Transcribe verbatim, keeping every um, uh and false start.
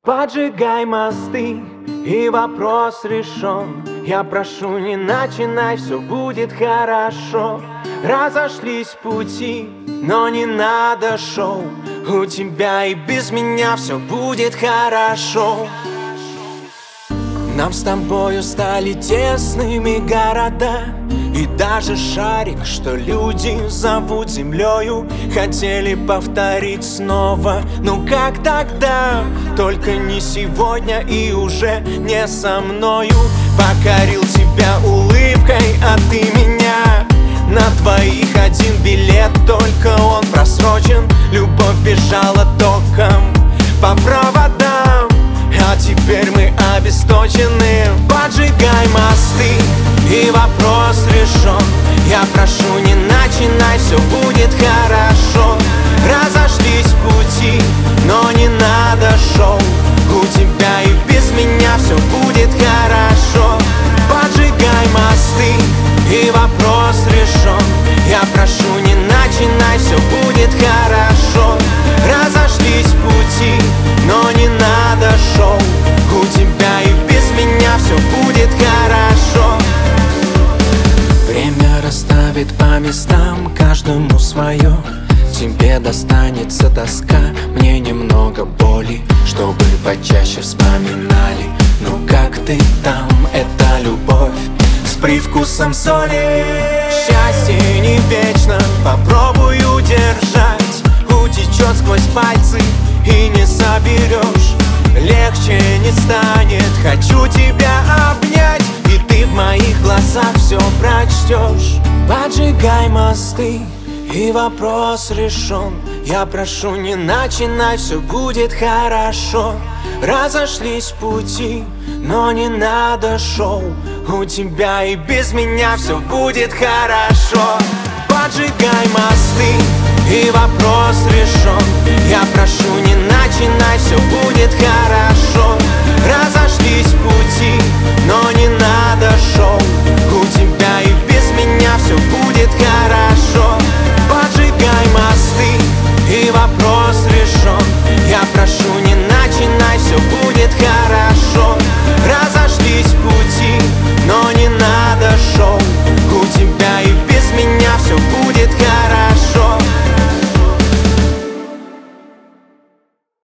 Поджигай мосты, и вопрос решен. Я прошу, не начинай, все будет хорошо. Разошлись пути, но не надо шоу. У тебя и без меня все будет хорошо. Нам с тобою стали тесными города, и даже шарик, что люди зовут землею, хотели повторить снова. Ну как тогда? Только не сегодня и уже не со мною. Покорил тебя улыбкой, а ты меня. На двоих один билет, только он просрочен. Любовь бежала током по проводам, а теперь мы обесточены. Поджигай мосты, и вопрос решен. Я прошу, не начинай, все будет хорошо. Разошлись пути, но не надо шоу. У тебя и без меня все будет хорошо. Поджигай мосты, и вопрос решен. Я прошу, не начинай, все будет хорошо. Разошлись пути, но не надо шоу. У тебя и без меня все будет хорошо. Время расставит по местам, каждому свое. Тебе достанется тоска, мне немного боли, чтобы почаще вспоминали. Ну как ты там, это любовь с привкусом соли. Счастье не вечно, попробуй удержать. Утечет сквозь пальцы и не соберешь. Легче не станет, хочу тебя обнять, и ты в моих глазах все прочтешь. Поджигай мосты, и вопрос решен. Я прошу, не начинай, все будет хорошо. Разошлись пути, но не надо шоу. У тебя и без меня все будет хорошо. Поджигай мосты, и вопрос решен.